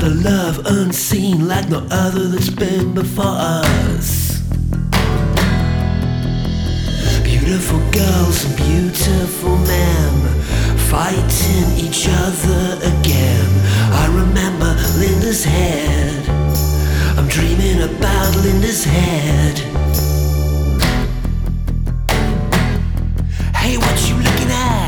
A love unseen like no other that's been before us. Beautiful girls and beautiful men fighting each other again. I remember Linda's head. I'm dreaming about Linda's head.